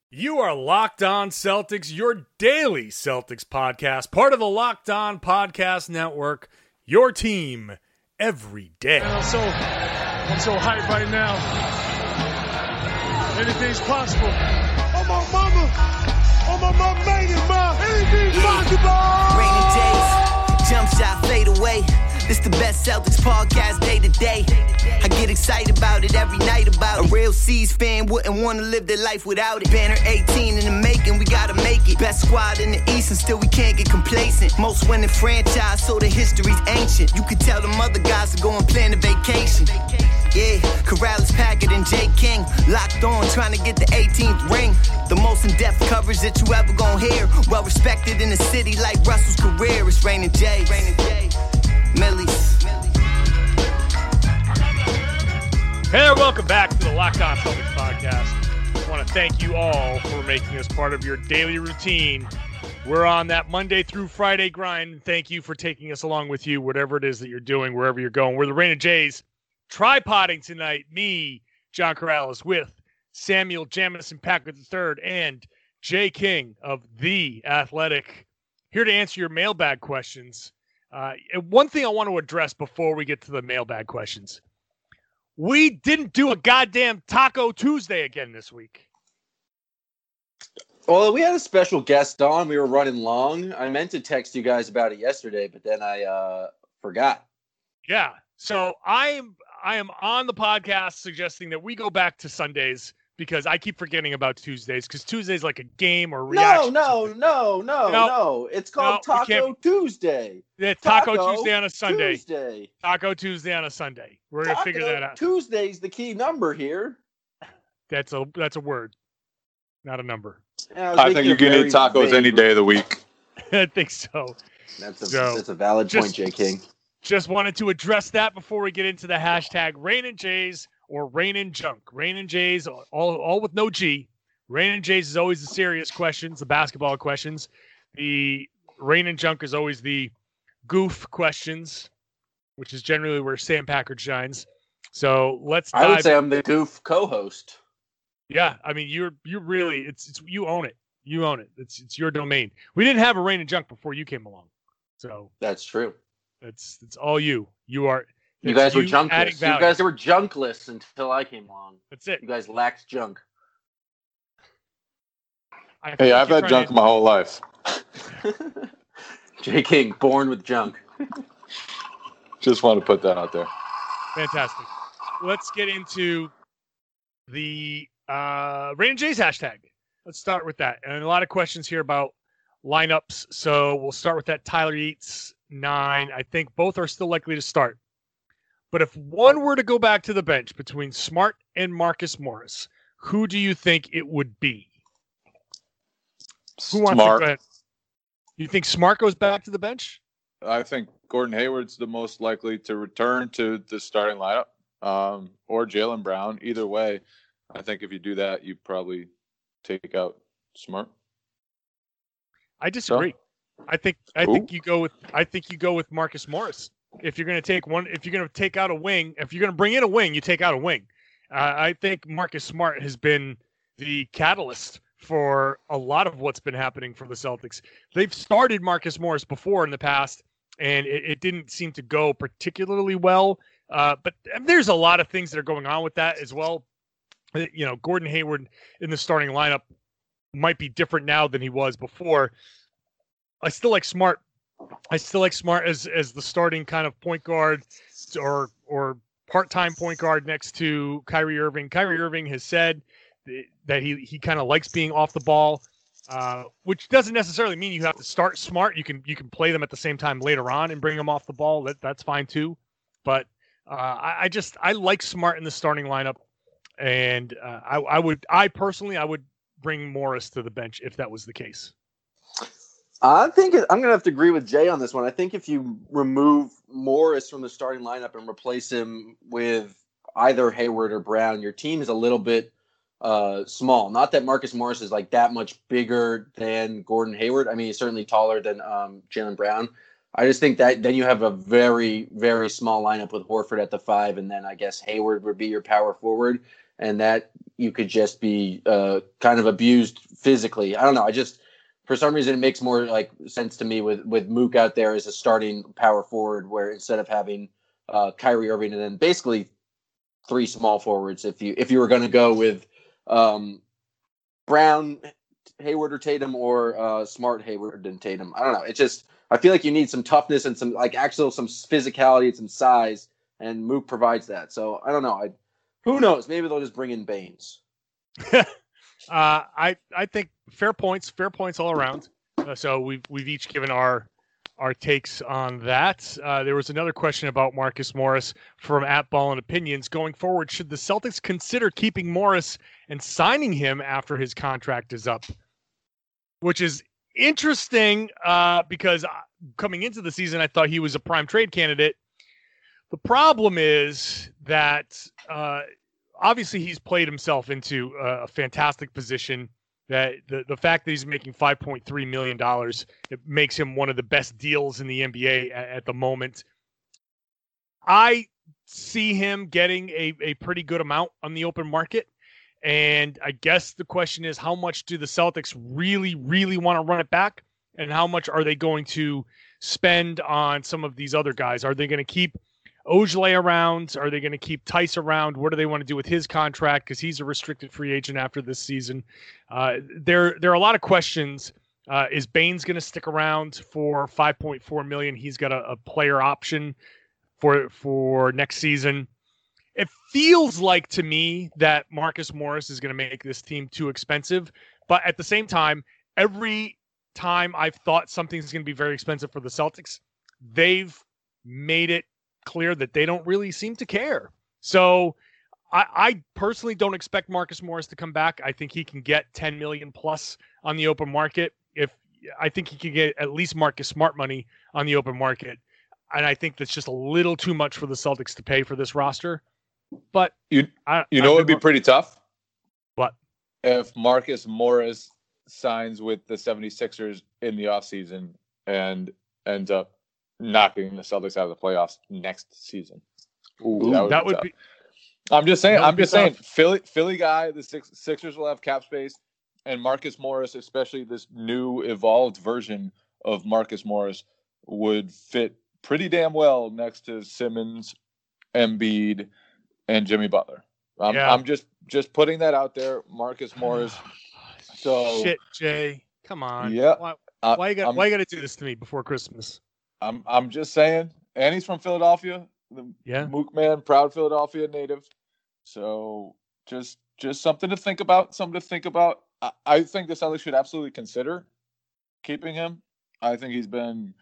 You are Locked On Celtics, your daily Celtics podcast, part of the Locked On Podcast Network, your team every day. I'm so hyped right now. Anything's possible. Oh, my mama made it, ma. Anything's possible. Rainy days, jump shot, fade away. This the best Celtics podcast day to day. I get excited about it every night about it. A real C's fan wouldn't want to live their life without it. Banner 18 in the making, we gotta make it. Best squad in the East and still we can't get complacent. Most winning franchise, so the history's ancient. You could tell them other guys to go and plan a vacation. Yeah, Corrales, Packard, and Jay King locked on, trying to get the 18th ring. The most in-depth coverage that you ever gonna hear. Well respected in the city like Russell's career. It's Rainin' J. Millie's. Hey there, welcome back to the Locked On Celtics podcast. I want to thank you all for making us part of your daily routine. We're on that Monday through Friday grind. Thank you for taking us along with you, whatever it is that you're doing, wherever you're going. We're the Rainin' Jays, tripoding tonight. Me, John Corrales, with Samuel Jamison Packard III and Jay King of The Athletic, here to answer your mailbag questions. One thing I want to address before we get to the mailbag questions. We didn't do a goddamn Taco Tuesday again this week. Well, we had a special guest on. We were running long. I meant to text you guys about it yesterday, but then I forgot. Yeah. So I am on the podcast suggesting that we go back to Sundays because I keep forgetting about Tuesdays because Tuesday's like a game or reaction. No. It's called Taco Tuesday. Yeah, Taco Tuesday on a Sunday. Tuesday. Taco Tuesday on a Sunday. We're going to figure that out. Tuesday's the key number here. That's a word, not a number. Yeah, I think you can eat tacos any day of the week. I think so. That's a valid point, Jay King. Just wanted to address that before we get into the hashtag Rainin' Jays or Rainin' Junk. Rainin' Jays, all with no G. Rainin' Jays is always the serious questions, the basketball questions. The Rainin' Junk is always the goof questions, which is generally where Sam Packard shines. So let's dive. I would say I'm the goof co-host. Yeah, I mean you're really it's you own it. You own it. It's your domain. We didn't have a Rainin' Junk before you came along. So that's true. It's all you. You are. You guys were junkless. You guys were junkless until I came along. That's it. You guys lacked junk. Hey, I've had junk my whole life. Jay King, born with junk. Just want to put that out there. Fantastic. Let's get into the Rainin' Jays hashtag. Let's start with that. And a lot of questions here about lineups. So we'll start with that Tyler Yates 9. I think both are still likely to start. But if one were to go back to the bench between Smart and Marcus Morris, who do you think it would be? Who wants to go ahead? You think Smart goes back to the bench? I think Gordon Hayward's the most likely to return to the starting lineup, or Jaylen Brown. Either way, I think if you do that, you probably take out Smart. I disagree. So? I think you go with Marcus Morris. If you're going to take out a wing, if you're going to bring in a wing, you take out a wing. I think Marcus Smart has been the catalyst for a lot of what's been happening for the Celtics. They've started Marcus Morris before in the past, and it didn't seem to go particularly well. But there's a lot of things that are going on with that as well. You know, Gordon Hayward in the starting lineup might be different now than he was before. I still like Smart as the starting kind of point guard or part-time point guard next to Kyrie Irving. Kyrie Irving has said that he kind of likes being off the ball, which doesn't necessarily mean you have to start Smart. You can play them at the same time later on and bring them off the ball. That's fine too. But I like Smart in the starting lineup, and I personally would bring Morris to the bench if that was the case. I think I'm going to have to agree with Jay on this one. I think if you remove Morris from the starting lineup and replace him with either Hayward or Brown, your team is a little bit small. Not that Marcus Morris is like that much bigger than Gordon Hayward. I mean, he's certainly taller than Jaylen Brown. I just think that then you have a very, very small lineup with Horford at the 5, and then I guess Hayward would be your power forward. and that you could just be kind of abused physically. I don't know. For some reason, it makes more like sense to me with Mook out there as a starting power forward, where instead of having Kyrie Irving and then basically 3 small forwards, if you were going to go with Brown, Hayward, or Tatum, or Smart, Hayward, and Tatum. I don't know. I feel like you need some toughness and some some physicality and some size, and Mook provides that. So I don't know. Who knows? Maybe they'll just bring in Baines. I think fair points all around. So we've each given our takes on that. There was another question about Marcus Morris from @BallAndOpinions. Going forward, should the Celtics consider keeping Morris and signing him after his contract is up? Which is interesting because coming into the season, I thought he was a prime trade candidate. The problem is that obviously he's played himself into a fantastic position. That the fact that he's making $5.3 million, it makes him one of the best deals in the NBA at the moment. I see him getting a pretty good amount on the open market. And I guess the question is, how much do the Celtics really, really want to run it back? And how much are they going to spend on some of these other guys? Are they going to keep Ojeleye around? Are they going to keep Tice around? What do they want to do with his contract? Because he's a restricted free agent after this season. There are a lot of questions. Is Baines going to stick around for $5.4 million? He's got a player option for next season. It feels like to me that Marcus Morris is going to make this team too expensive. But at the same time, every time I've thought something's going to be very expensive for the Celtics, they've made it clear that they don't really seem to care. So I personally don't expect Marcus Morris to come back. I think he can get $10 million plus on the open market. I think he can get at least Marcus Smart money on the open market. And I think that's just a little too much for the Celtics to pay for this roster. But it would be pretty tough. What? If Marcus Morris signs with the 76ers in the offseason and ends up knocking the Celtics out of the playoffs next season. Ooh, that would be. I'm just saying. Philly guy. The Sixers will have cap space, and Marcus Morris, especially this new evolved version of Marcus Morris, would fit pretty damn well next to Simmons, Embiid, and Jimmy Butler. I'm just putting that out there. Marcus Morris. So shit, Jay. Come on. Yeah. Why you got to do this to me before Christmas? I'm just saying, and he's from Philadelphia. Mook man, proud Philadelphia native. So just something to think about. I think the Celtics should absolutely consider keeping him. I think he's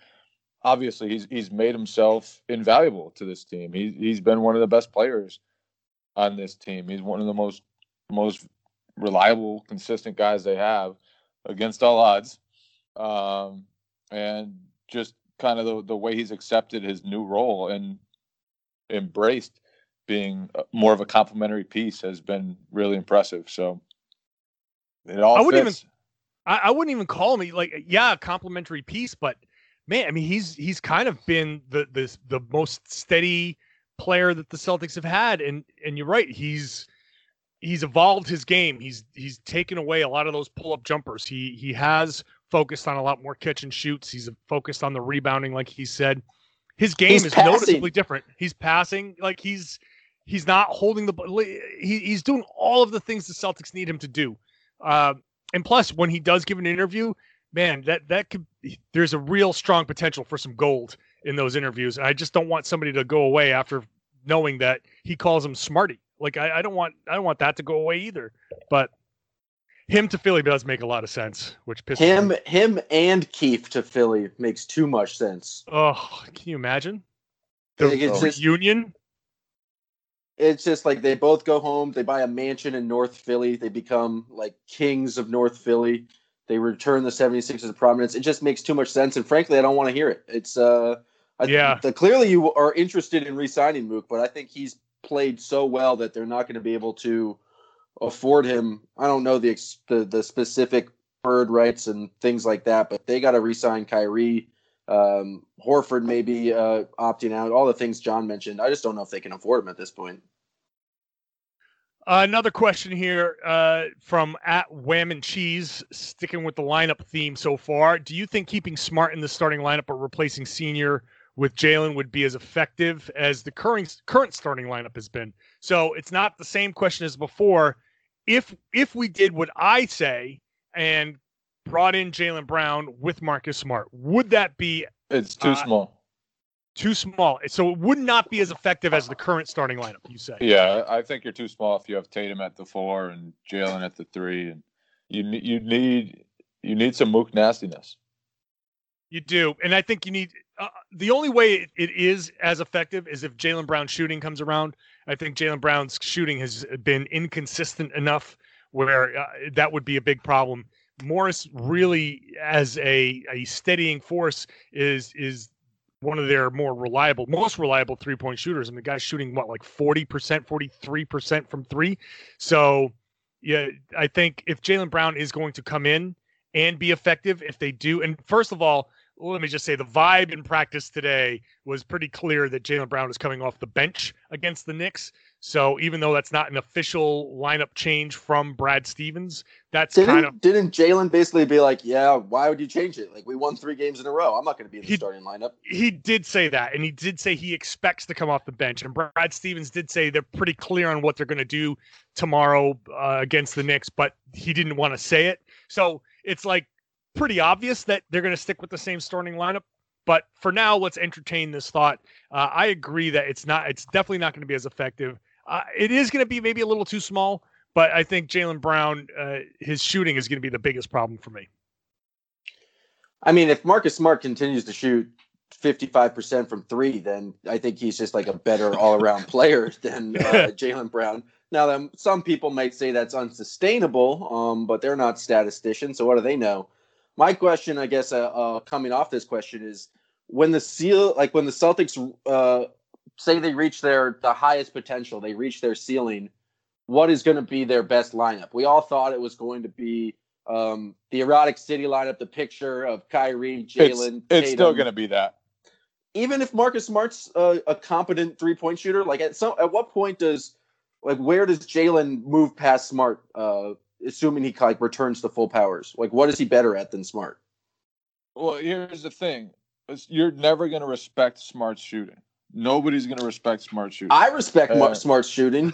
made himself invaluable to this team. He's been one of the best players on this team. He's one of the most reliable, consistent guys they have against all odds. And just kind of the way he's accepted his new role and embraced being more of a complementary piece has been really impressive. So it all fits. I wouldn't even call him a complimentary piece, but man, I mean, he's kind of been the most steady player that the Celtics have had, and you're right, he's evolved his game. He's taken away a lot of those pull-up jumpers. He has focused on a lot more catch and shoots. He's focused on the rebounding, like he said. His game is noticeably different. He's passing, like he's not holding the. He's doing all of the things the Celtics need him to do. And plus, when he does give an interview, man, that could. There's a real strong potential for some gold in those interviews. And I just don't want somebody to go away after knowing that he calls him Smarty. Like I don't want that to go away either. But him to Philly does make a lot of sense, which pisses me. Him and Keith to Philly makes too much sense. Oh, can you imagine? The reunion? It's just like they both go home. They buy a mansion in North Philly. They become like kings of North Philly. They return the 76ers to prominence. It just makes too much sense. And frankly, I don't want to hear it. It's clearly you are interested in re-signing Mook, but I think he's played so well that they're not going to be able to afford him. I don't know the specific bird rights and things like that, but they got to re-sign Kyrie. Horford may be opting out. All the things John mentioned. I just don't know if they can afford him at this point. Another question here from @Wham and Cheese, sticking with the lineup theme so far. Do you think keeping Smart in the starting lineup or replacing Senior with Jalen would be as effective as the current starting lineup has been? So it's not the same question as before. If we did what I say and brought in Jaylen Brown with Marcus Smart, would that be? It's too small. Too small. So it would not be as effective as the current starting lineup, you say? Yeah, I think you're too small if you have Tatum at the 4 and Jalen at the 3, and you need some Mook nastiness. You do, and I think you need the only way it is as effective is if Jaylen Brown's shooting comes around. I think Jaylen Brown's shooting has been inconsistent enough where that would be a big problem. Morris really, as a steadying force, is one of their most reliable 3-point shooters. And the guy's shooting like 40%, 43% from 3. So yeah, I think if Jaylen Brown is going to come in and be effective, if they do, and first of all, let me just say the vibe in practice today was pretty clear that Jaylen Brown is coming off the bench against the Knicks. So even though that's not an official lineup change from Brad Stevens, didn't Jaylen basically be like, yeah, why would you change it? Like, we won 3 games in a row. I'm not going to be in the starting lineup. He did say that, and he did say he expects to come off the bench. And Brad Stevens did say they're pretty clear on what they're going to do tomorrow against the Knicks, but he didn't want to say it. So it's like pretty obvious that they're going to stick with the same starting lineup. But for now, let's entertain this thought. I agree that it's definitely not going to be as effective. It is going to be maybe a little too small, but I think Jaylen Brown, his shooting is going to be the biggest problem for me. I mean, if Marcus Smart continues to shoot 55% from 3, then I think he's just like a better all-around player than Jaylen Brown. Now, some people might say that's unsustainable, but they're not statisticians, so what do they know? My question, I guess, coming off this question is, when the Celtics say they reach the highest potential, they reach their ceiling, what is going to be their best lineup? We all thought it was going to be the Erotic City lineup, the picture of Kyrie, Jalen. It's still going to be that. Even if Marcus Smart's a competent 3-point shooter, like at what point where does Jalen move past Smart? Assuming he returns to full powers, what is he better at than Smart? Well, here's the thing: you're never going to respect Smart's shooting. Nobody's going to respect Smart's shooting. I respect Smart's shooting.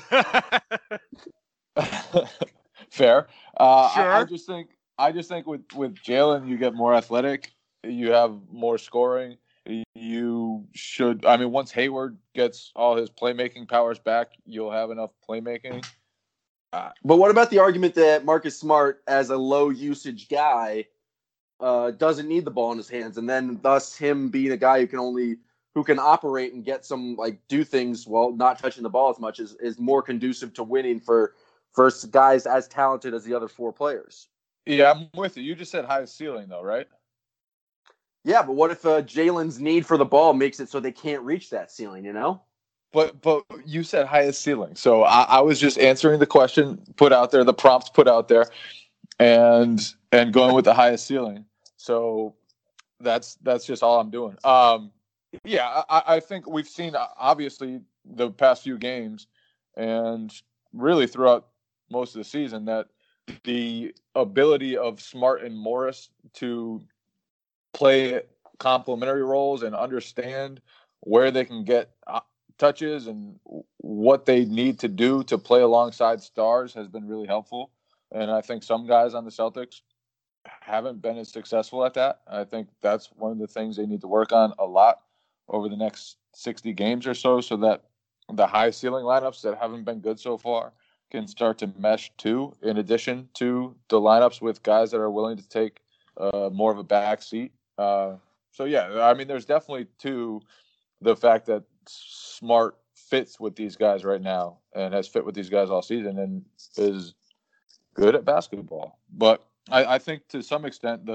Fair. Sure. I just think with Jalen, you get more athletic. You have more scoring. You should. I mean, once Hayward gets all his playmaking powers back, you'll have enough playmaking. But what about the argument that Marcus Smart, as a low usage guy, doesn't need the ball in his hands, and then thus him being a guy who can operate and get some do things while not touching the ball as much is more conducive to winning for guys as talented as the other 4 players. Yeah, I'm with you. You just said highest ceiling though, right? Yeah, but what if Jalen's need for the ball makes it so they can't reach that ceiling, But you said highest ceiling. So I was just answering the question put out there, the prompts put out there, and going with the highest ceiling. So that's just all I'm doing. Yeah, I think we've seen, obviously, the past few games and really throughout most of the season that the ability of Smart and Morris to play complementary roles and understand where they can get touches and what they need to do to play alongside stars has been really helpful. And I think some guys on the Celtics haven't been as successful at that. I think that's one of the things they need to work on a lot over the next 60 games or so that the high ceiling lineups that haven't been good so far can start to mesh too, in addition to the lineups with guys that are willing to take more of a back seat. So, yeah, I mean, there's definitely the fact that Smart fits with these guys right now and has fit with these guys all season and is good at basketball. But I think to some extent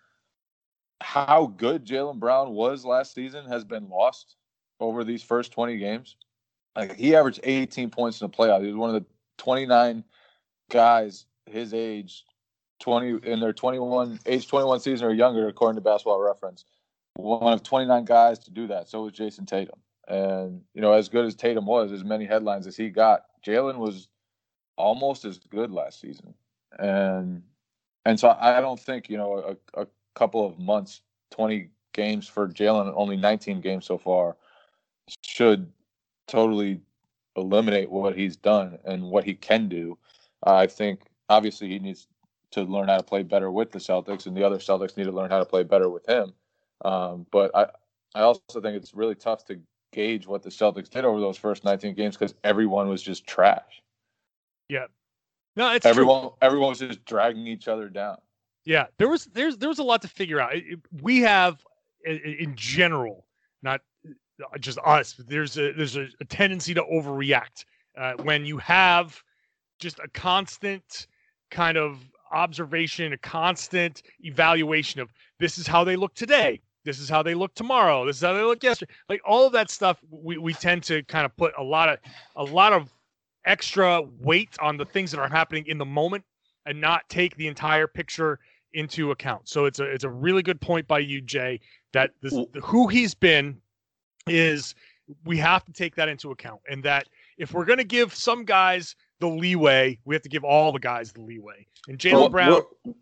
how good Jaylen Brown was last season has been lost over these first 20 games. He averaged 18 points in the playoffs. He was one of the 29 guys his age, in their 21 season or younger, according to Basketball Reference. One of 29 guys to do that. So was Jason Tatum. And, as good as Tatum was, as many headlines as he got, Jaylen was almost as good last season. And so I don't think, a couple of months, 20 games for Jalen, only 19 games so far, should totally eliminate what he's done and what he can do. I think obviously he needs to learn how to play better with the Celtics, and the other Celtics need to learn how to play better with him. But I also think it's really tough to gauge what the Celtics did over those first 19 games because everyone was just trash. Yeah. No, it's everyone was just dragging each other down. Yeah, there was a lot to figure out. We have, in general, not just us, but there's a tendency to overreact when you have just a constant kind of observation, a constant evaluation of this is how they look today, this is how they look tomorrow, this is how they look yesterday. Like all of that stuff, we tend to kind of put a lot of extra weight on the things that are happening in the moment and not take the entire picture into account. So it's a really good point by you, Jay, that who he's been is we have to take that into account, and that if we're going to give some guys the leeway, we have to give all the guys the leeway. And Jaylen Brown.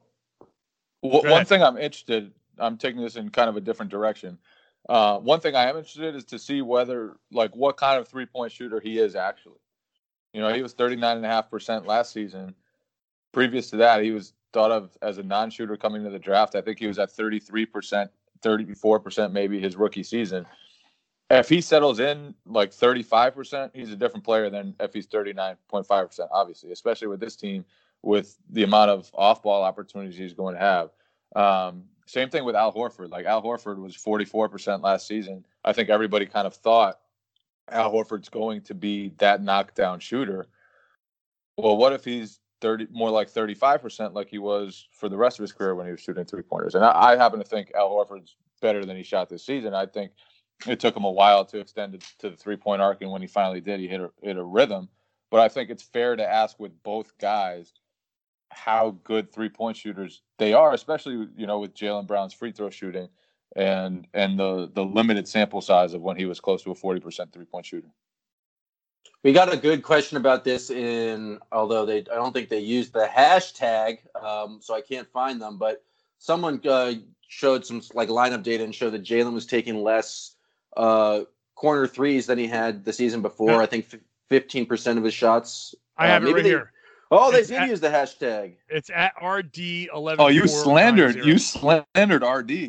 One thing I'm taking this in kind of a different direction. One thing I am interested in is to see whether, like, what kind of 3-point shooter he is actually. He was 39.5% last season. Previous to that, he was thought of as a non-shooter coming to the draft. I think he was at 33%, 34% maybe his rookie season. If he settles in like 35%, he's a different player than if he's 39.5%, obviously, especially with this team, with the amount of off-ball opportunities he's going to have. Same thing with Al Horford. Like, Al Horford was 44% last season. I think everybody kind of thought Al Horford's going to be that knockdown shooter. Well, what if he's more like 35% like he was for the rest of his career when he was shooting three-pointers? And I happen to think Al Horford's better than he shot this season. I think it took him a while to extend it to the three-point arc, and when he finally did, he hit a rhythm. But I think it's fair to ask with both guys how good three-point shooters they are, especially with Jaylen Brown's free throw shooting and the limited sample size of when he was close to a 40% three-point shooter. We got a good question about this although I don't think they used the hashtag, so I can't find them, but someone showed some like lineup data and showed that Jaylen was taking less corner threes than he had the season before. Yeah. I think 15% of his shots. I have it right here. They did use the hashtag. It's at RD11. Oh, you slandered RD.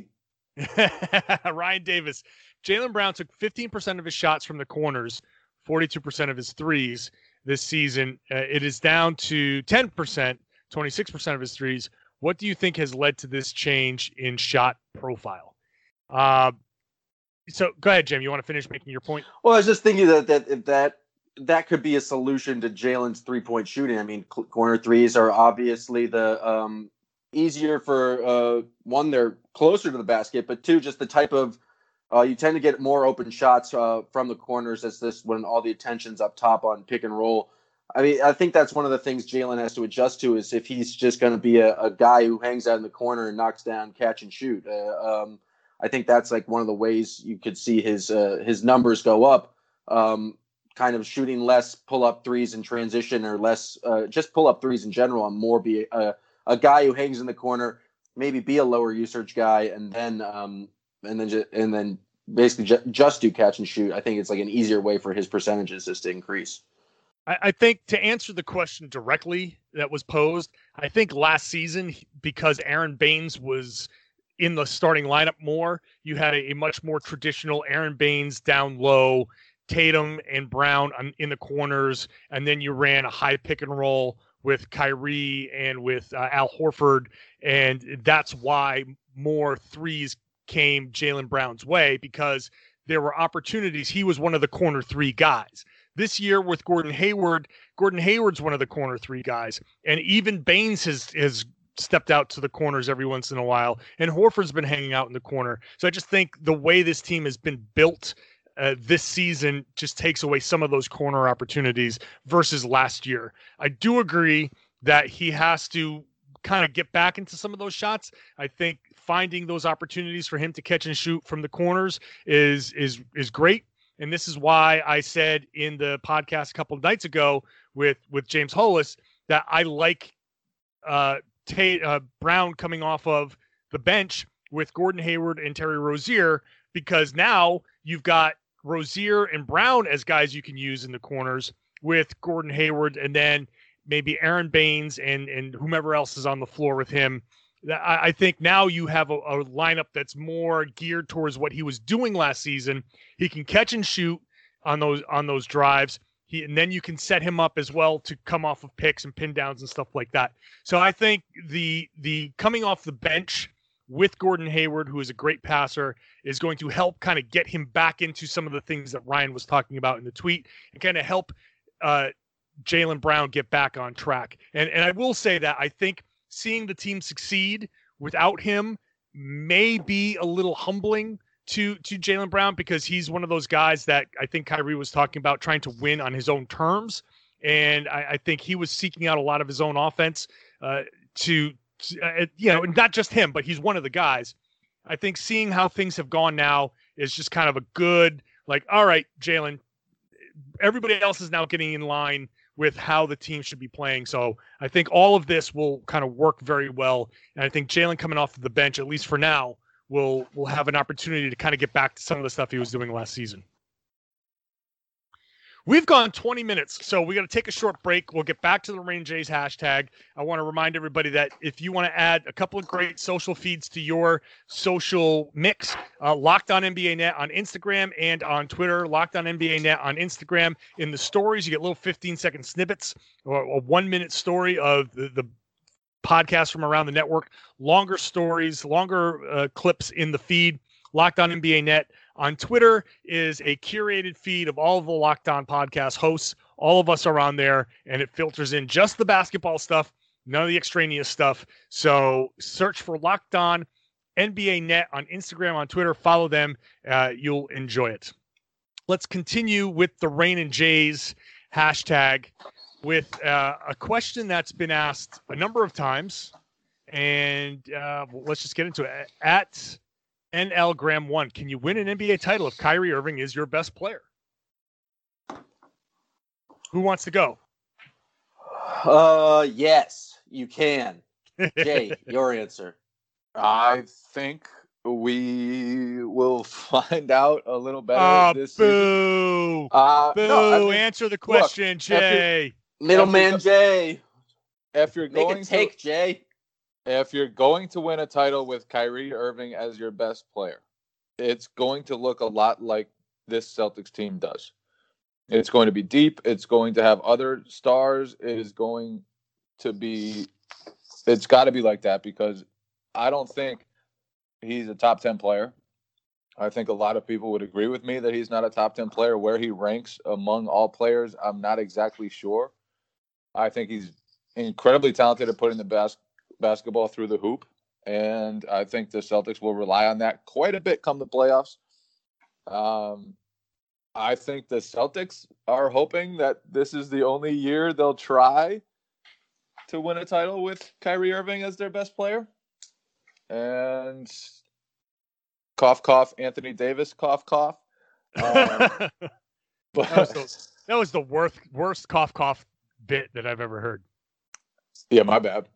Ryan Davis. Jaylen Brown took 15% of his shots from the corners, 42% of his threes this season. It is down to 10%, 26% of his threes. What do you think has led to this change in shot profile? So go ahead, Jim. You want to finish making your point? Well, I was just thinking that could be a solution to Jalen's three-point shooting. I mean, corner threes are obviously the easier for one, they're closer to the basket, but two, just the type of you tend to get more open shots from the corners when all the attention's up top on pick and roll. I mean, I think that's one of the things Jalen has to adjust to is if he's just going to be a guy who hangs out in the corner and knocks down catch and shoot. I think that's like one of the ways you could see his numbers go up. Kind of shooting less pull-up threes in transition or less just pull-up threes in general and more be a guy who hangs in the corner, maybe be a lower usage guy and then basically just do catch and shoot. I think it's like an easier way for his percentages just to increase. I think to answer the question directly that was posed, I think last season, because Aaron Baines was in the starting lineup more, you had a much more traditional Aaron Baines down low, Tatum and Brown in the corners, and then you ran a high pick and roll with Kyrie and with Al Horford, and that's why more threes came Jaylen Brown's way because there were opportunities. He was one of the corner three guys. This year with Gordon Hayward's one of the corner three guys, and even Baines has stepped out to the corners every once in a while, and Horford's been hanging out in the corner. So I just think the way this team has been built this season just takes away some of those corner opportunities versus last year. I do agree that he has to kind of get back into some of those shots. I think finding those opportunities for him to catch and shoot from the corners is great. And this is why I said in the podcast a couple of nights ago, with James Hollis that I like Brown coming off of the bench with Gordon Hayward and Terry Rozier, because now you've got Rozier and Brown as guys you can use in the corners with Gordon Hayward, and then maybe Aaron Baines and whomever else is on the floor with him. I think now you have a lineup that's more geared towards what he was doing last season. He can catch and shoot on those drives. And then you can set him up as well to come off of picks and pin downs and stuff like that. So I think the coming off the bench with Gordon Hayward, who is a great passer, is going to help kind of get him back into some of the things that Ryan was talking about in the tweet, and kind of help Jaylen Brown get back on track. And I will say that I think seeing the team succeed without him may be a little humbling to Jaylen Brown, because he's one of those guys that I think Kyrie was talking about trying to win on his own terms. And I think he was seeking out a lot of his own offense not just him, but he's one of the guys. I think seeing how things have gone now is just kind of a good, like, all right, Jaylen, everybody else is now getting in line with how the team should be playing. So I think all of this will kind of work very well. And I think Jaylen coming off the bench, at least for now, will have an opportunity to kind of get back to some of the stuff he was doing last season. We've gone 20 minutes, so we got to take a short break. We'll get back to the Rain Jays hashtag. I want to remind everybody that if you want to add a couple of great social feeds to your social mix, Locked On NBA Net on Instagram and on Twitter, Locked On NBA Net on Instagram. In the stories, you get little 15-second snippets or a 1-minute story of the podcast from around the network, longer stories, longer clips in the feed, Locked On NBA Net. On Twitter is a curated feed of all of the Locked On podcast hosts. All of us are on there, and it filters in just the basketball stuff, none of the extraneous stuff. So search for Locked On NBA Net on Instagram, on Twitter. Follow them. You'll enjoy it. Let's continue with the Rain and Jays hashtag with a question that's been asked a number of times. And let's just get into it. At NL Graham 1, can you win an NBA title if Kyrie Irving is your best player? Who wants to go? Yes, you can. Jay, your answer. I think we will find out a little better this season. Boo! Answer the question, look, Jay. Middleman Jay. If you're going Jay. If you're going to win a title with Kyrie Irving as your best player, it's going to look a lot like this Celtics team does. It's going to be deep. It's going to have other stars. It's got to be like that, because I don't think he's a top 10 player. I think a lot of people would agree with me that he's not a top 10 player. Where he ranks among all players, I'm not exactly sure. I think he's incredibly talented at putting the basketball through the hoop, and I think the Celtics will rely on that quite a bit come the playoffs. I think the Celtics are hoping that this is the only year they'll try to win a title with Kyrie Irving as their best player. And cough, cough, Anthony Davis, cough, cough. But that was the worst cough, cough bit that I've ever heard. Yeah, my bad.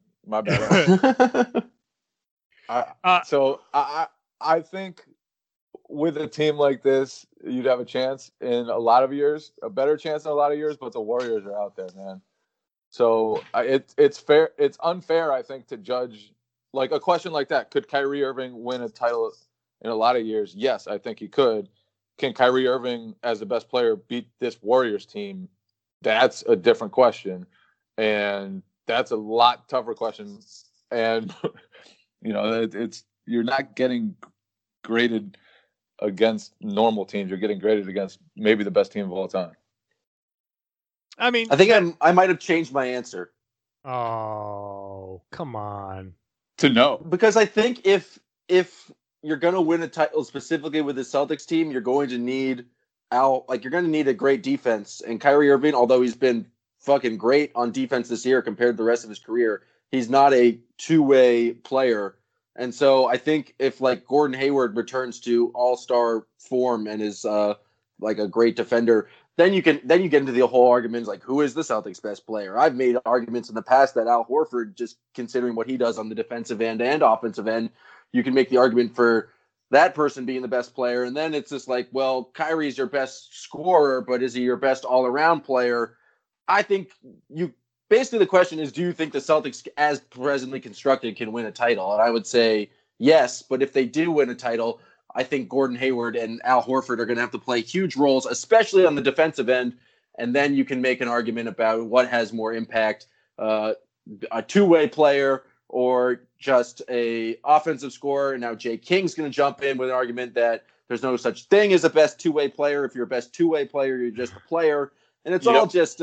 I think with a team like this, you'd have a chance in a lot of years, a better chance in a lot of years, but the Warriors are out there, man. So it's fair. It's unfair, I think, to judge like a question like that. Could Kyrie Irving win a title in a lot of years? Yes, I think he could. Can Kyrie Irving, as the best player, beat this Warriors team? That's a different question. And that's a lot tougher question. And, you're not getting graded against normal teams. You're getting graded against maybe the best team of all time. I mean, I think I might have changed my answer. Oh, come on. To know. Because I think if you're going to win a title specifically with the Celtics team, you're going to need a great defense. And Kyrie Irving, although he's been fucking great on defense this year compared to the rest of his career, he's not a two-way player. And so I think if Gordon Hayward returns to all-star form and is a great defender, then you get into the whole arguments like, who is the Celtics' best player? I've made arguments in the past that Al Horford, just considering what he does on the defensive end and offensive end, you can make the argument for that person being the best player. And then it's just like, well, Kyrie's your best scorer, but is he your best all-around player? I think basically the question is, do you think the Celtics, as presently constructed, can win a title? And I would say yes, but if they do win a title, I think Gordon Hayward and Al Horford are going to have to play huge roles, especially on the defensive end. And then you can make an argument about what has more impact, a two-way player or just a offensive scorer. And now Jay King's going to jump in with an argument that there's no such thing as a best two-way player. If you're a best two-way player, you're just a player. And it's all just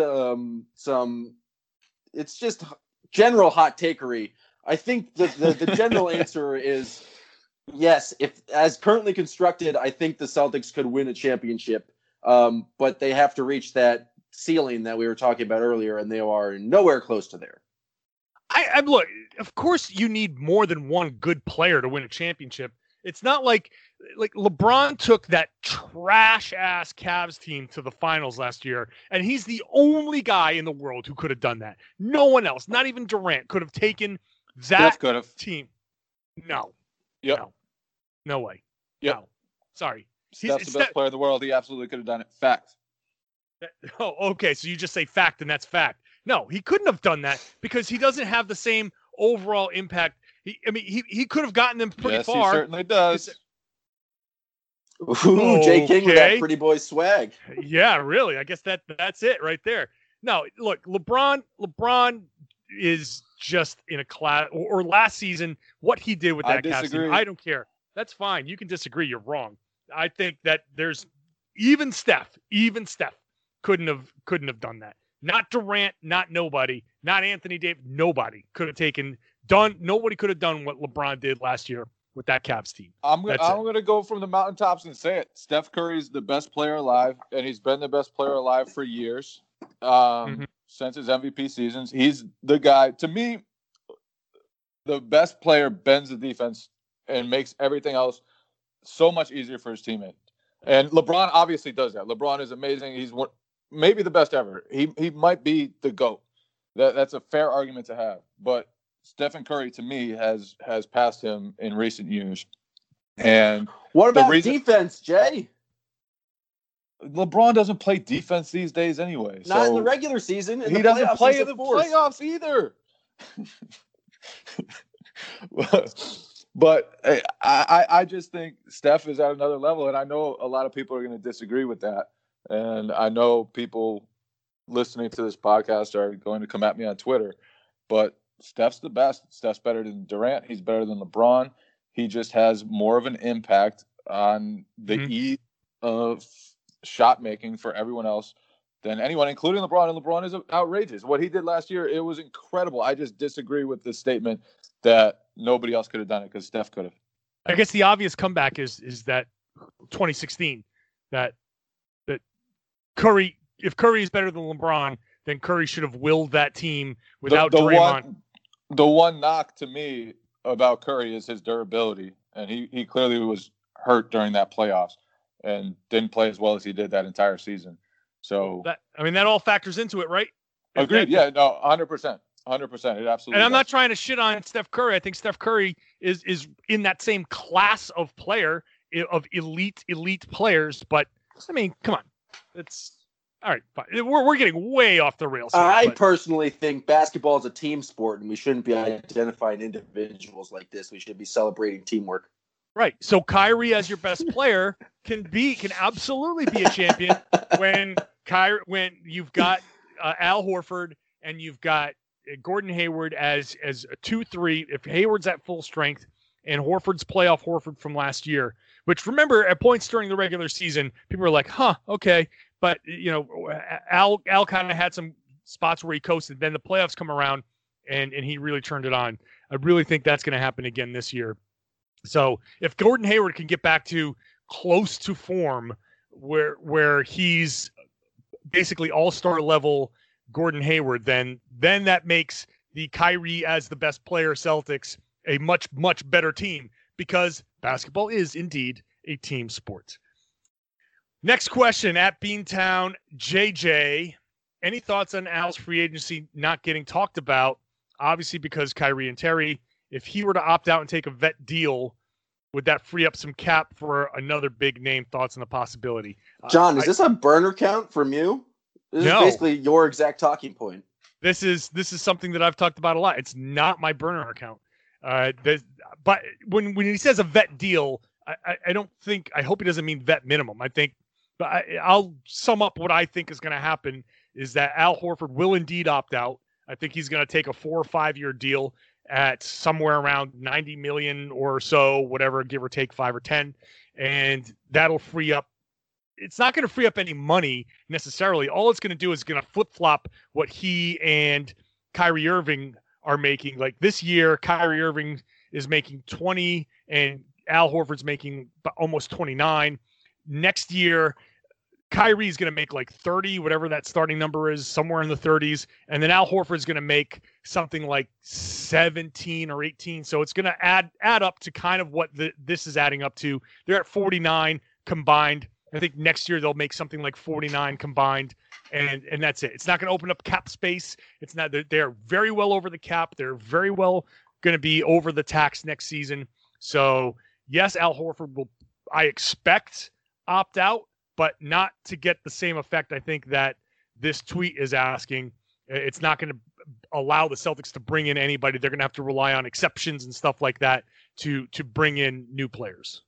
it's just general hot takery. I think the general answer is yes. If as currently constructed, I think the Celtics could win a championship, but they have to reach that ceiling that we were talking about earlier, and they are nowhere close to there. I look, of course you need more than one good player to win a championship. It's not like LeBron took that trash ass Cavs team to the finals last year, and he's the only guy in the world who could have done that. No one else, not even Durant, could have taken that team. No. Yep. No way. Yep. No. Sorry. Steph's the best player in the world. He absolutely could have done it. Fact. Oh, okay. So you just say fact, and that's fact. No, he couldn't have done that because he doesn't have the same overall impact. He could have gotten them pretty far. Yes, he certainly does. Ooh, Jay King with that pretty boy swag. Yeah, really. I guess that's it right there. No, look, LeBron is just in a class. Or last season, what he did with that Cavs team, I don't care. That's fine. You can disagree. You're wrong. I think that there's even Steph couldn't have done that. Not Durant, not nobody, not Anthony Davis. Nobody could have nobody could have done what LeBron did last year with that Cavs team. I'm going to go from the mountaintops and say it. Steph Curry's the best player alive, and he's been the best player alive for years since his MVP seasons. He's the guy. To me, the best player bends the defense and makes everything else so much easier for his teammates. And LeBron obviously does that. LeBron is amazing. He's maybe the best ever. He might be the GOAT. That's a fair argument to have. But Stephen Curry, to me, has passed him in recent years. And what about defense, Jay? LeBron doesn't play defense these days anyway. Not in the regular season. He doesn't play in the playoffs either. But I just think Steph is at another level, and I know a lot of people are going to disagree with that. And I know people listening to this podcast are going to come at me on Twitter, but Steph's the best. Steph's better than Durant. He's better than LeBron. He just has more of an impact on the ease of shot making for everyone else than anyone, including LeBron. And LeBron is outrageous. What he did last year, it was incredible. I just disagree with the statement that nobody else could have done it because Steph could have. I guess the obvious comeback is that 2016 that Curry, if Curry is better than LeBron, then Curry should have willed that team without Draymond. The one knock to me about Curry is his durability, and he clearly was hurt during that playoffs and didn't play as well as he did that entire season. So that all factors into it, right? Agreed. Yeah, no, 100%. 100%. It absolutely. And I'm not trying to shit on Steph Curry. I think Steph Curry is in that same class of player, of elite players. But I mean, come on, it's all right. Fine. We're getting way off the rails here, I personally think basketball is a team sport, and we shouldn't be identifying individuals like this. We should be celebrating teamwork. Right. So Kyrie, as your best player, can absolutely be a champion when you've got Al Horford and you've got Gordon Hayward as a 2-3. If Hayward's at full strength and Horford's playoff Horford from last year, which remember at points during the regular season, people were like, okay. But, Al kind of had some spots where he coasted. Then the playoffs come around and he really turned it on. I really think that's going to happen again this year. So if Gordon Hayward can get back to close to form where he's basically all-star level Gordon Hayward, then that makes the Kyrie as the best player Celtics a much, much better team because basketball is indeed a team sport. Next question at Beantown JJ. Any thoughts on Al's free agency not getting talked about? Obviously, because Kyrie and Terry, if he were to opt out and take a vet deal, would that free up some cap for another big name? Thoughts on the possibility? John, is this a burner count from you? This is basically your exact talking point. This is something that I've talked about a lot. It's not my burner account. But when he says a vet deal, I don't think, I hope he doesn't mean vet minimum. I think, but I'll sum up what I think is going to happen is that Al Horford will indeed opt out. I think he's going to take a 4 or 5 year deal at somewhere around 90 million or so, whatever, give or take 5 or 10. And that'll free up. It's not going to free up any money necessarily. All it's going to do is going to flip flop what he and Kyrie Irving are making. Like this year, Kyrie Irving is making 20 and Al Horford's making almost 29. Next year, Kyrie's going to make like 30, whatever that starting number is, somewhere in the 30s. And then Al Horford's going to make something like 17 or 18. So it's going to add up to kind of what this is adding up to. They're at 49 combined. I think next year they'll make something like 49 combined, and that's it. It's not going to open up cap space. It's not. They're very well over the cap. They're very well going to be over the tax next season. So yes, Al Horford will, I expect, opt out, but not to get the same effect I think that this tweet is asking. It's not going to allow the Celtics to bring in anybody. They're going to have to rely on exceptions and stuff like that to bring in new players.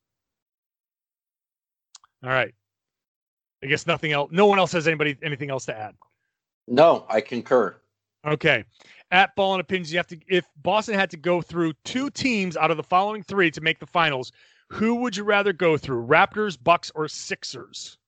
All right. I guess nothing else. No one else has anything else to add. No, I concur. Okay. At Ball and Opinions, if Boston had to go through 2 teams out of the following 3 to make the finals, who would you rather go through? Raptors, Bucks, or Sixers?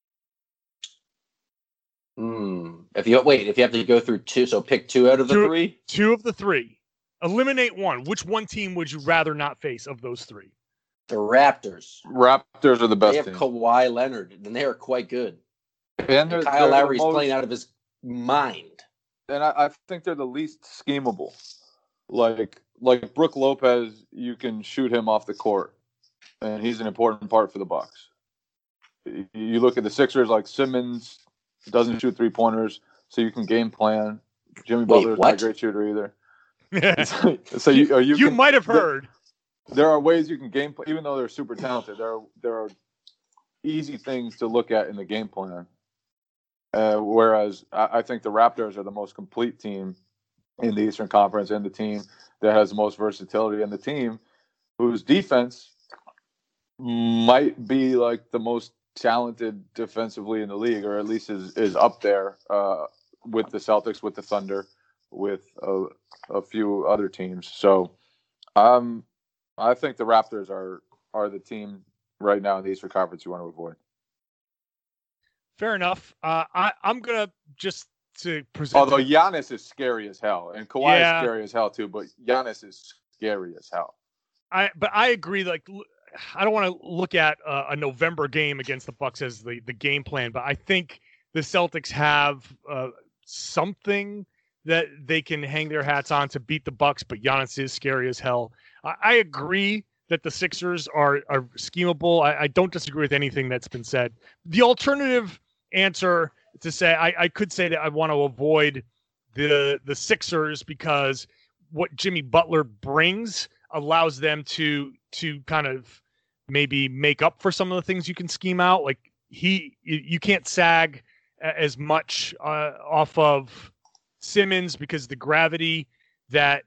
If you have to go through 2, so pick 2 out of the 3? 2 of the 3. Eliminate one. Which one team would you rather not face of those 3? The Raptors. Raptors are the best team. They have Kawhi Leonard, and they are quite good. And Kyle Lowry's playing out of his mind. And I think they're the least schemable. Like Brook Lopez, you can shoot him off the court, and he's an important part for the Bucks. You look at the Sixers, like Simmons doesn't shoot 3-pointers, so you can game plan. Jimmy Butler's not a great shooter either. so you might have heard. There are ways you can game plan, even though they're super talented. There are easy things to look at in the game plan. Whereas I think the Raptors are the most complete team in the Eastern Conference, and the team that has the most versatility, and the team whose defense might be like the most talented defensively in the league, or at least is up there with the Celtics, with the Thunder, with a few other teams. So I think the Raptors are the team right now in the Eastern Conference you want to avoid. Fair enough. I'm going to just to present. Although Giannis is scary as hell, and Kawhi is scary as hell too, but Giannis is scary as hell. But I agree. Like, I don't want to look at a November game against the Bucks as the game plan, but I think the Celtics have something that they can hang their hats on to beat the Bucks, but Giannis is scary as hell. I agree that the Sixers are schemable. I don't disagree with anything that's been said. The alternative answer to say, I could say that I want to avoid the Sixers because what Jimmy Butler brings allows them to kind of maybe make up for some of the things you can scheme out. Like you can't sag as much off of Simmons because the gravity that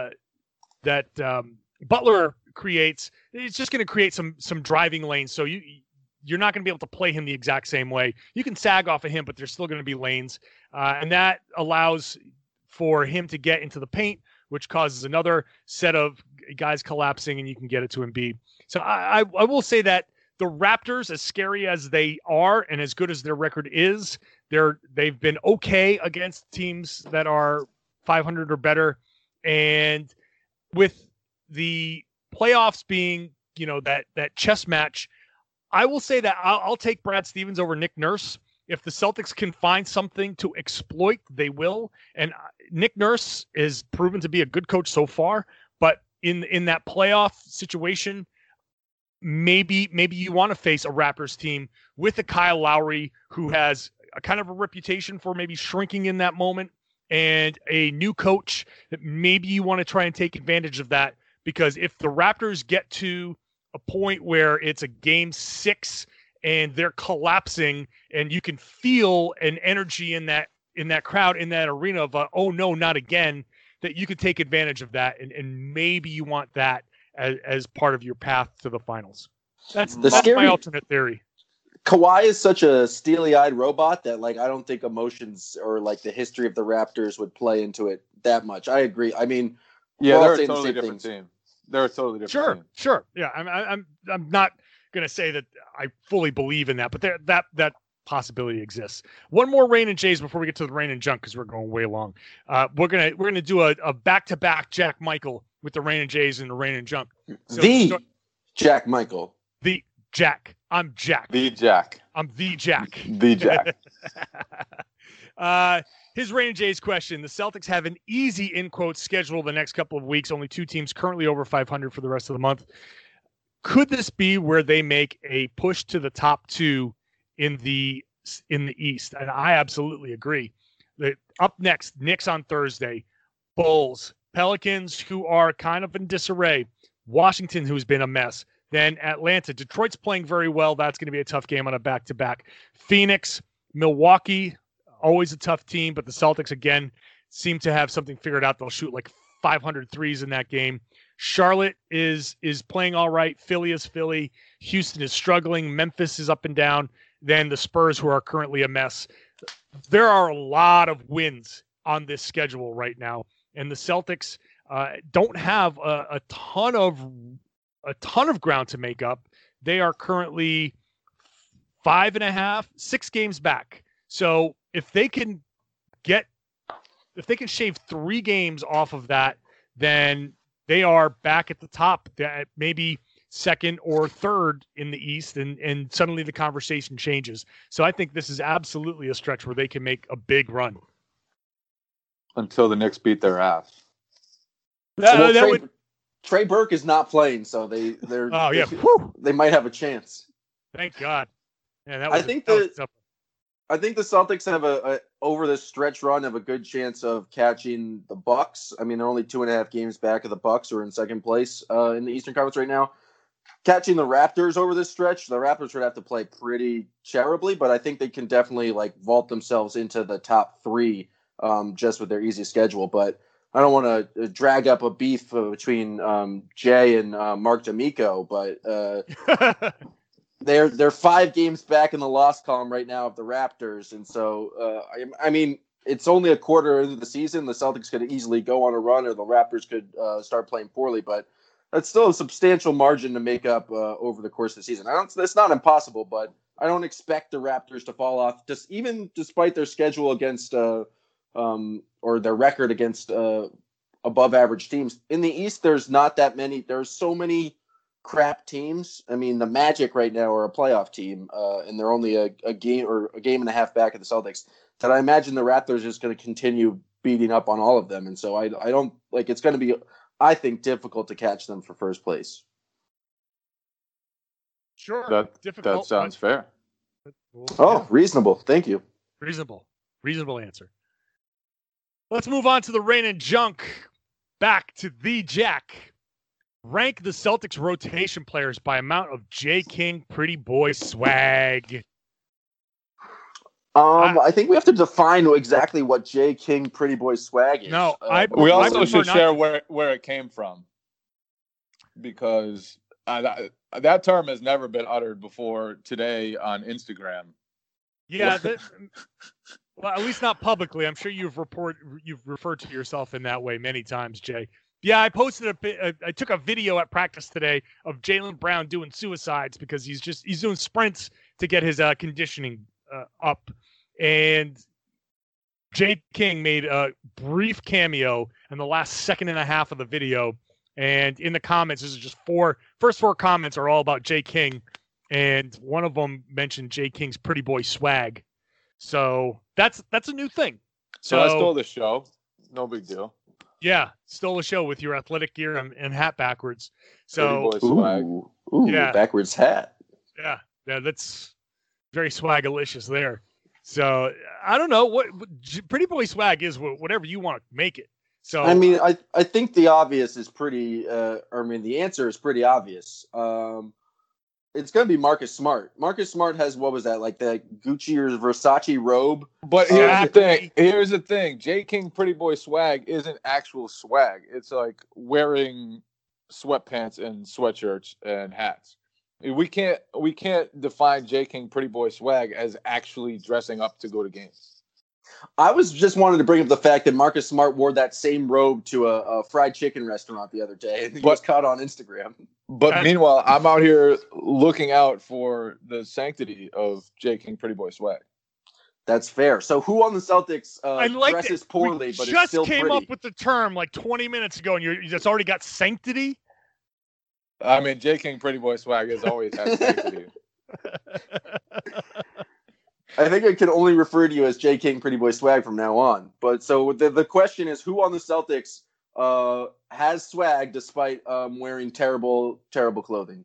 Butler creates, it's just going to create some driving lanes. So you're not going to be able to play him the exact same way. You can sag off of him, but there's still going to be lanes. And that allows for him to get into the paint, which causes another set of guys collapsing, and you can get it to Embiid. So I will say that the Raptors, as scary as they are and as good as their record is, they've been okay against teams that are 500 or better. And with the playoffs being, that chess match, I will say that I'll take Brad Stevens over Nick Nurse. If the Celtics can find something to exploit, they will. And Nick Nurse is proven to be a good coach so far, but in that playoff situation, maybe you want to face a Raptors team with a Kyle Lowry who has a kind of a reputation for maybe shrinking in that moment, and a new coach that maybe you want to try and take advantage of that, because if the Raptors get to a point where it's a game 6 and they're collapsing and you can feel an energy in that crowd, in that arena of oh no, not again, that you could take advantage of that. And maybe you want that as part of your path to the finals. That's my alternate theory. Kawhi is such a steely-eyed robot that, like, I don't think emotions or like the history of the Raptors would play into it that much. I agree. I mean, yeah, they're a totally different team. They're a totally different team. Sure. Yeah, I'm not gonna say that I fully believe in that, but that possibility exists. One more Rain and Jays before we get to the Rain and Junk, because we're going way long. We're gonna do a back-to-back Jack Michael with the Rain and Jays and the Rain and Junk. So Jack Michael. The Jack. I'm Jack. The Jack. I'm the Jack. The Jack. His Rain and Jays question. The Celtics have an easy, in quotes, schedule the next couple of weeks. Only 2 teams currently over 500 for the rest of the month. Could this be where they make a push to the top 2 in the East? And I absolutely agree. Up next, Knicks on Thursday, Bulls, Pelicans, who are kind of in disarray, Washington, who's been a mess, then Atlanta. Detroit's playing very well. That's going to be a tough game on a back-to-back. Phoenix, Milwaukee, always a tough team, but the Celtics, again, seem to have something figured out. They'll shoot like 500 threes in that game. Charlotte is playing all right. Philly is Philly. Houston is struggling. Memphis is up and down. Then the Spurs, who are currently a mess. There are a lot of wins on this schedule right now, and the Celtics don't have a ton of ground to make up. They are currently 5.5, 6 games back. So if they can shave 3 games off of that, then they are back at the top, maybe second or third in the East, and suddenly the conversation changes. So I think this is absolutely a stretch where they can make a big run. Until the Knicks beat their ass. Trey Burke is not playing, so they might have a chance. Thank God. Yeah, I think the Celtics have over this stretch run have a good chance of catching the Bucks. I mean, they're only 2.5 games back of the Bucks, who are in second place in the Eastern Conference right now. Catching the Raptors over this stretch, the Raptors would have to play pretty terribly, but I think they can definitely vault themselves into the top 3 just with their easy schedule. But I don't want to drag up a beef between Jay and Mark D'Amico, but they're 5 games back in the loss column right now of the Raptors, and so I mean, it's only a quarter into the season. The Celtics could easily go on a run, or the Raptors could start playing poorly, but that's still a substantial margin to make up over the course of the season. It's not impossible, but I don't expect the Raptors to fall off, just even despite their schedule against or their record against above average teams. In the East, there's not that many. There's so many crap teams. I mean, the Magic right now are a playoff team, and they're only a game or a game and a half back of the Celtics. That I imagine the Raptors are just going to continue beating up on all of them, and so I don't like. It's going to be, I think, difficult to catch them for first place. Sure, that sounds fair. Reasonable. Thank you. Reasonable answer. Let's move on to the Rain and Junk. Back to the Jack. Rank the Celtics rotation players by amount of J. King pretty boy swag. I think we have to define exactly what J. King pretty boy swag is. No, we also should share where it came from, because that term has never been uttered before today on Instagram. Yeah, well, at least not publicly. I'm sure you've referred to yourself in that way many times, Jay. Yeah, I posted I took a video at practice today of Jaylen Brown doing suicides because he's doing sprints to get his conditioning up. And J. King made a brief cameo in the last second and a half of the video. And in the comments, this is just first 4 comments are all about J. King. And one of them mentioned J. King's pretty boy swag. So that's a new thing. So I stole the show. No big deal. Yeah, stole the show with your athletic gear and hat backwards. So pretty boy swag. Ooh, Yeah. backwards hat. Yeah, that's very swagalicious there. So I don't know what Pretty Boy Swag is. Whatever you want to make it. So I mean, I think the obvious is pretty. The answer is pretty obvious. It's going to be Marcus Smart. Marcus Smart has, what was that, like that Gucci or Versace robe? But here's the thing. J. King Pretty Boy Swag isn't actual swag. It's like wearing sweatpants and sweatshirts and hats. We can't define J. King Pretty Boy Swag as actually dressing up to go to games. I was just wanted to bring up the fact that Marcus Smart wore that same robe to a fried chicken restaurant the other day, and he was caught on Instagram. But meanwhile, I'm out here looking out for the sanctity of J. King Pretty Boy Swag. That's fair. So who on the Celtics dresses poorly, we but is still pretty? just came up with the term like 20 minutes ago, and you just already got sanctity? I mean, J. King Pretty Boy Swag has always had sanctity. I think I can only refer to you as J. King Pretty Boy Swag from now on. But so the question is, who on the Celtics has swag despite wearing terrible clothing?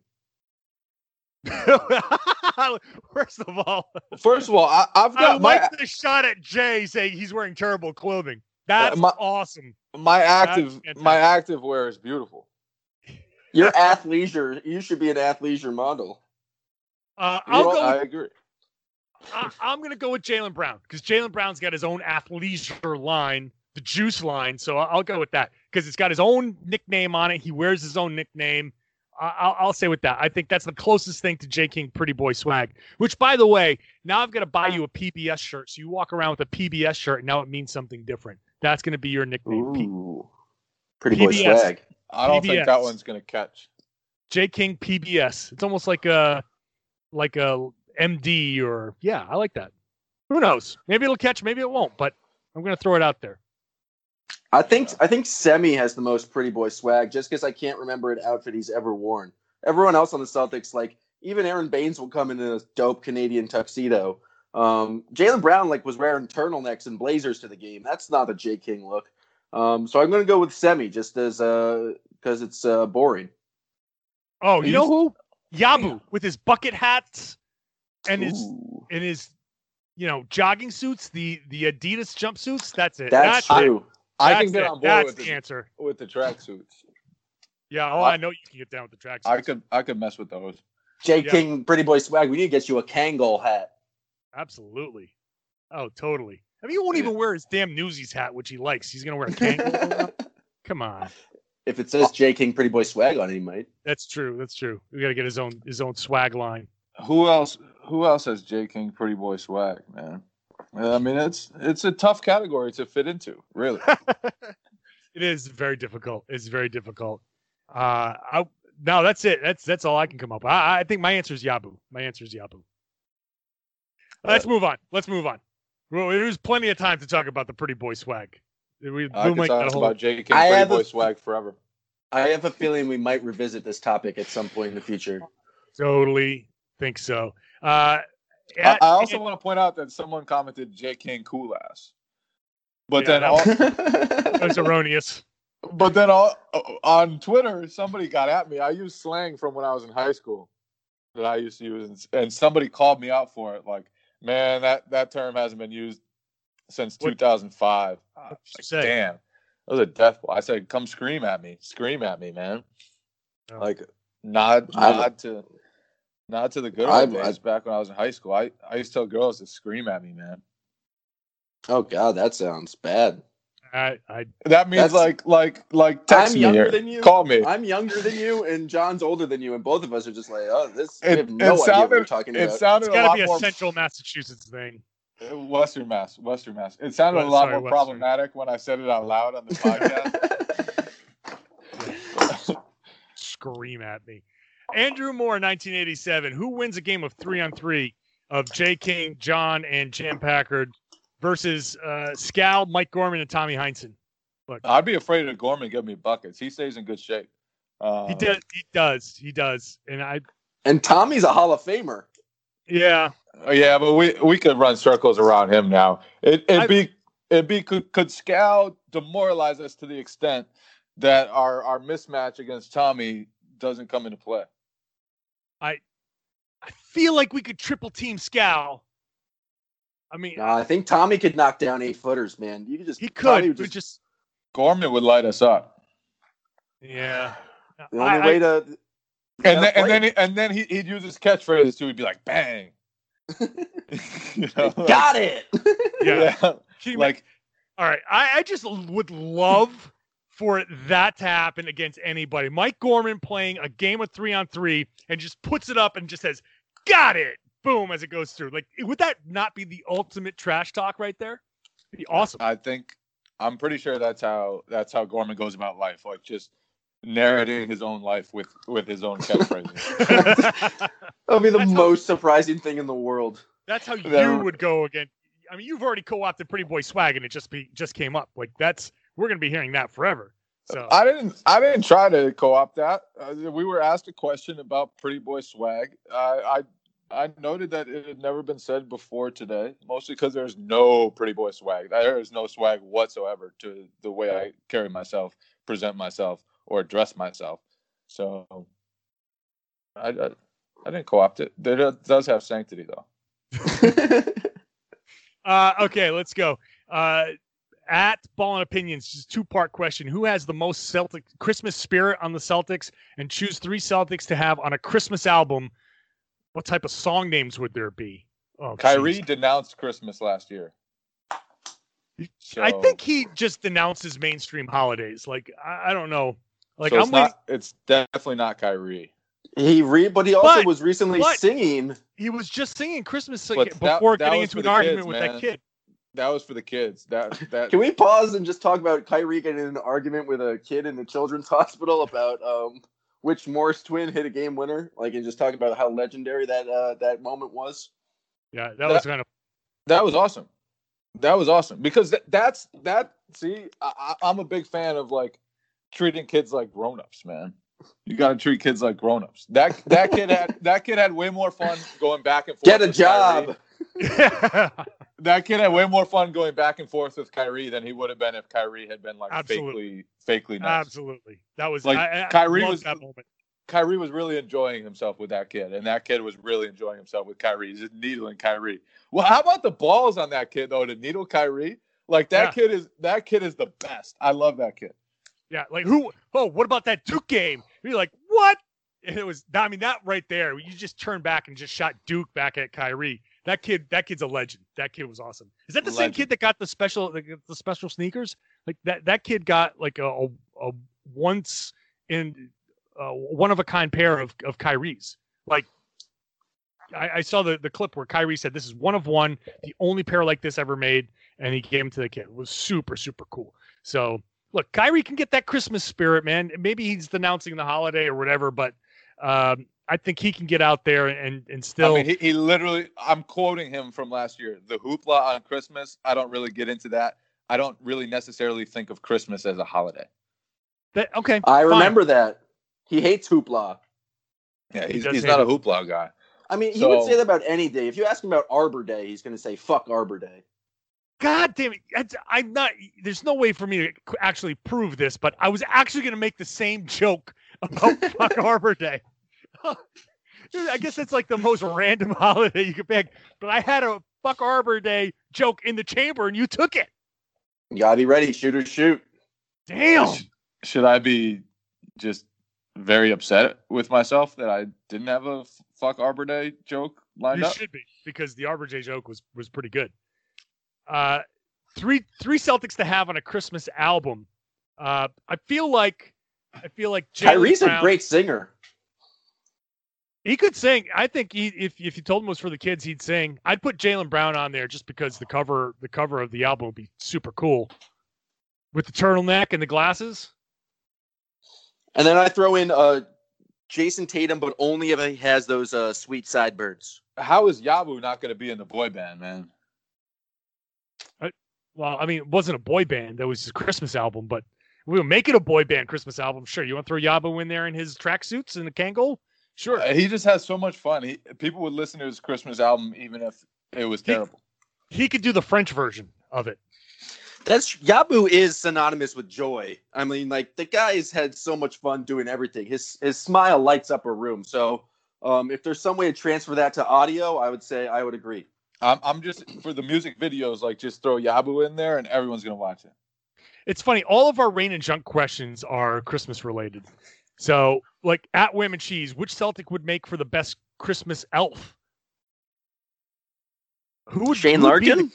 First of all, I've got the shot at Jay saying he's wearing terrible clothing. That's awesome. My active wear is beautiful. You're athleisure. You should be an athleisure model. I agree. I'm going to go with Jaylen Brown because Jaylen Brown's got his own athleisure line, the Juice line. So I'll go with that because it's got his own nickname on it. He wears his own nickname. I'll say with that. I think that's the closest thing to J. King Pretty Boy Swag, which, by the way, now I've got to buy you a PBS shirt. So you walk around with a PBS shirt, and now it means something different. That's going to be your nickname. Ooh, Pretty Boy Swag. I don't think that one's going to catch. J. King PBS. It's almost like a MD or I like that. Who knows? Maybe it'll catch, maybe it won't, but I'm going to throw it out there. I think Semi has the most Pretty Boy Swag just because I can't remember an outfit he's ever worn. Everyone else on the Celtics, like even Aaron Baines will come in a dope Canadian tuxedo. Jaylen Brown was wearing turtlenecks and blazers to the game. That's not a J. King look. So I'm going to go with Semi just as because it's boring. Oh, you know who? Yabu with his bucket hats and his jogging suits, the Adidas jumpsuits. That's it. That's true. I can get on board with the answer with the tracksuits. Yeah, I know you can get down with the tracksuits. I could mess with those. J. King Pretty Boy Swag. We need to get you a Kangol hat. Absolutely. Oh, totally. I mean, he won't even wear his damn Newsies hat, which he likes. He's gonna wear a Kangol. Come on. If it says J. King Pretty Boy Swag on it, he might. That's true. We got to get his own swag line. Who else has J. King Pretty Boy Swag, man? I mean, it's a tough category to fit into, really. It is very difficult. It's very difficult. No, that's it. That's all I can come up with. I think my answer is Yabu. Let's move on. Well, there's plenty of time to talk about the Pretty Boy Swag. I could talk about J. King Pretty Boy Swag forever. I have a feeling we might revisit this topic at some point in the future. Totally think so. I also want to point out that someone commented J. King cool ass. But that was erroneous. But then on Twitter, somebody got at me. I used slang from when I was in high school that I used to use, and somebody called me out for it. Like, man, that term hasn't been used since 2005. Damn, that was a death blow. I said, "Come scream at me, man!" Oh. Like, nod to the good old days back when I was in high school. I used to tell girls to scream at me, man. Oh God, that sounds bad. That means like text I'm me younger here. Than you. Call me. I'm younger than you, and John's older than you, and both of us are just like, oh, this. We have no idea what we're talking about. It sounded it's got to be a Central Massachusetts thing. Western Mass. It sounded a lot more problematic when I said it out loud on the podcast. Scream at me. Andrew Moore, 1987. Who wins a game of 3-on-3 of J. King, John, and Jam Packard versus Scal, Mike Gorman, and Tommy Heinsohn? Look, I'd be afraid of Gorman giving me buckets. He stays in good shape. He does. And Tommy's a Hall of Famer. Yeah. Yeah, but we could run circles around him now. Could Scal demoralize us to the extent that our mismatch against Tommy doesn't come into play? I feel like we could triple team Scal. I mean, I think Tommy could knock down 8-footers, man. You could just he could just Gorman would light us up. Yeah. The only way to and then he'd use his catchphrase too. He'd be like, "Bang." Got it. Yeah. Like, all right. I just would love for that to happen against anybody. Mike Gorman playing a game of 3-on-3 and just puts it up and just says, "Got it." Boom, as it goes through. Like, would that not be the ultimate trash talk right there? It'd be awesome. I'm pretty sure that's how Gorman goes about life. Like, just narrating his own life with his own catchphrases. That'll be the most surprising thing in the world. That's how you would go again. I mean, you've already co-opted Pretty Boy Swag, and it just came up. Like, we're gonna be hearing that forever. So I didn't try to co-opt that. We were asked a question about Pretty Boy Swag. I noted that it had never been said before today, mostly because there's no Pretty Boy Swag. There is no swag whatsoever to the way I carry myself, present myself, or dress myself. So I didn't co-opt it. It does have sanctity, though. Okay, let's go. At Ballin' Opinions, just 2-part question. Who has the most Celtic Christmas spirit on the Celtics? And choose 3 Celtics to have on a Christmas album. What type of song names would there be? Oh, Kyrie denounced Christmas last year. So, I think he just denounces mainstream holidays. Like, I don't know. Like, so it's definitely not Kyrie. But he also was recently singing. He was just singing Christmas before getting into an argument with that kid. That was for the kids. That Can we pause and just talk about Kyrie getting in an argument with a kid in a children's hospital about which Morris twin hit a game winner? Like, and just talk about how legendary that moment was. Yeah, that was kind of. That was awesome. That was awesome because that's. See, I'm a big fan of like treating kids like grown-ups, man. You got to treat kids like grown-ups. That kid had way more fun going back and forth. Get a job. That kid had way more fun going back and forth with Kyrie than he would have been if Kyrie had been like fakely nice. Absolutely. That was like Kyrie was that moment. Kyrie was really enjoying himself with that kid, and that kid was really enjoying himself with Kyrie. He's just needling Kyrie. Well, how about the balls on that kid though to needle Kyrie? Like that kid is the best. I love that kid. Yeah, like who? Oh, what about that Duke game? You're like, what? And it was. I mean, that right there. You just turned back and just shot Duke back at Kyrie. That kid's a legend. That kid was awesome. Is that the same kid that got the special sneakers? Like that kid got like a once in one of a kind pair of Kyrie's. Like I saw the clip where Kyrie said, "This is one of one, the only pair like this ever made," and he gave them to the kid. It was super super cool. So look, Kyrie can get that Christmas spirit, man. Maybe he's denouncing the holiday or whatever, but. I think he can get out there and still. I mean, he literally. I'm quoting him from last year. The hoopla on Christmas. I don't really get into that. I don't really necessarily think of Christmas as a holiday. Okay. I remember that. He hates hoopla. Yeah, he's not a hoopla guy. I mean, he would say that about any day. If you ask him about Arbor Day, he's going to say "fuck Arbor Day." God damn it! I'm not. There's no way for me to actually prove this, but I was actually going to make the same joke about fuck Arbor Day. Dude, I guess that's like the most random holiday you could pick. But I had a fuck Arbor Day joke in the chamber, and you took it. You gotta be ready, shooter, shoot. Damn. Should I be just very upset with myself that I didn't have a fuck Arbor Day joke lined up? You should be, because the Arbor Day joke was pretty good. Three Celtics to have on a Christmas album. I feel like Kyrie's a great singer. He could sing. I think if you told him it was for the kids, he'd sing. I'd put Jaylen Brown on there just because the cover of the album would be super cool with the turtleneck and the glasses. And then I throw in Jason Tatum, but only if he has those sweet sideburns. How is Yabu not going to be in the boy band, man? Well, I mean, it wasn't a boy band. That was his Christmas album, but we would make it a boy band Christmas album. Sure. You want to throw Yabu in there in his tracksuits and the Kangol? Sure. He just has so much fun. People would listen to his Christmas album even if it was terrible. He could do the French version of it. Yabu is synonymous with joy. I mean, like, the guy's had so much fun doing everything. His smile lights up a room. So If there's some way to transfer that to audio, I would say I would agree. I'm just for the music videos, like just throw Yabu in there and everyone's gonna watch it. It's funny. All of our Rain and Junk questions are Christmas related. So, like at Wham and Cheese, which Celtic would make for the best Christmas elf? Shane Larkin?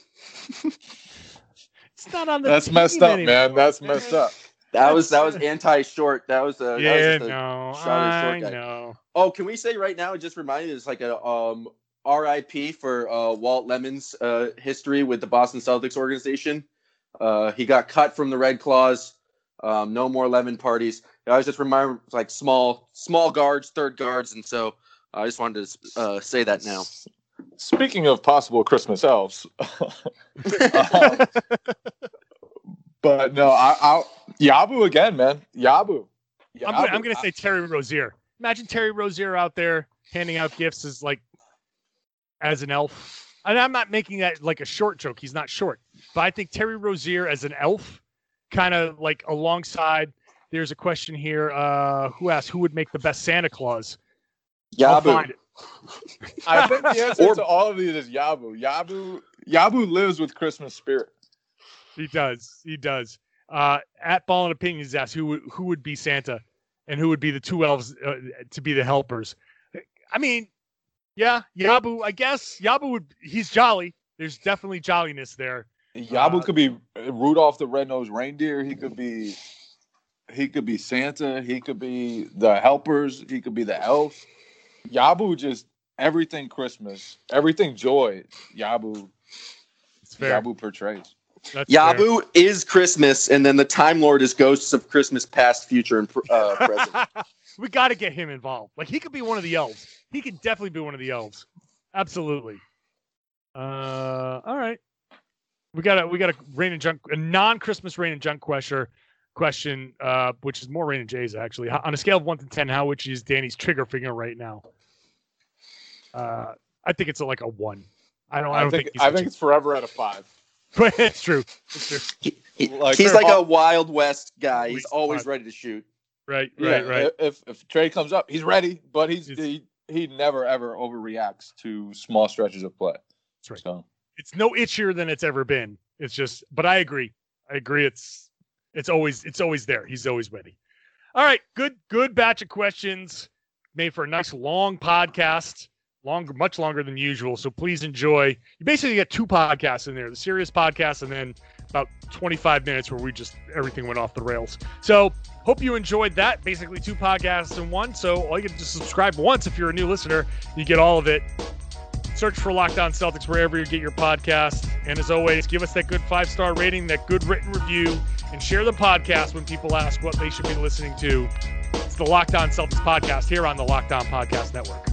It's not on the. That's messed up, man. That's messed up. That was anti-short. That was I guy. know. Oh, can we say right now? It just reminded me. It's like a RIP for Walt Lemon's history with the Boston Celtics organization. He got cut from the Red Claws. No more Lemon parties. I was just reminding like small guards, third guards, and so I just wanted to say that now. Speaking of possible Christmas elves, but no, I'll Yabu again, man. Yabu. I'm going to say Terry Rozier. Imagine Terry Rozier out there handing out gifts as an elf. And I'm not making that like a short joke. He's not short. But I think Terry Rozier as an elf, kind of like alongside. There's a question here. Who asked who would make the best Santa Claus? Yabu. I think the answer to all of these is Yabu. Yabu lives with Christmas spirit. He does. At Ball and Opinions asked who would be Santa and who would be the two elves to be the helpers. I mean, yeah, Yabu, I guess. He's jolly. There's definitely jolliness there. Yabu could be Rudolph the Red-Nosed Reindeer. He could be Santa. He could be the helpers. He could be the elf. Yabu just everything Christmas, everything joy. Yabu portrays. That's Yabu fair. Is Christmas, and then the Time Lord is ghosts of Christmas past, future, and present. We got to get him involved. Like he could be one of the elves. He could definitely be one of the elves. Absolutely. All right. We got a Rain and Junk, a non-Christmas Rain and Junk question, which is more Rain and J's actually. On a scale of 1 to 10, how which is Danny's trigger finger right now? I think it's like a 1. I think it's forever at a 5. But it's true. He's like a Wild West guy. He's always ready to shoot. Right. If trade comes up, he's ready, but he never ever overreacts to small stretches of play. That's right. So it's no itchier than it's ever been. It's just, but I agree. It's always there. He's always ready. All right, good batch of questions made for a nice long podcast. Much longer than usual. So please enjoy. You basically get 2 podcasts in there, the serious podcast and then about 25 minutes where everything went off the rails. So hope you enjoyed that. Basically 2 podcasts in one. So all you can just subscribe once if you're a new listener. You get all of it. Search for Locked On Celtics wherever you get your podcast. And as always, give us that good 5-star rating, that good written review, and share the podcast when people ask what they should be listening to. It's the Locked On Celtics podcast here on the Locked On Podcast Network.